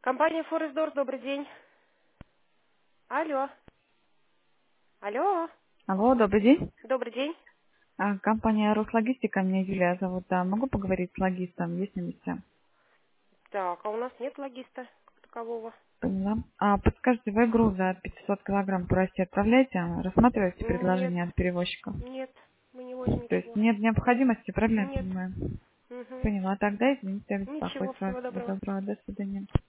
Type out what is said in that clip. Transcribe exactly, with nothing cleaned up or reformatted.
Компания Форестдор, добрый день. Алло. Алло. Алло, добрый день. Добрый день. А, компания Рослогистика, меня Юлия зовут. А, могу поговорить с логистом? Есть на месте? Так, а у нас нет логиста как такового. Поняла. А, подскажите, вы груз за пятьсот килограмм по России отправляете? Рассматриваете Нет, предложение от перевозчика? нет, мы не возим То есть ничего. нет необходимости, правильно я Нет. понимаю? Угу. Поняла. Тогда, извините за Ничего, беспокойство. всего Всего доброго. доброго. До свидания.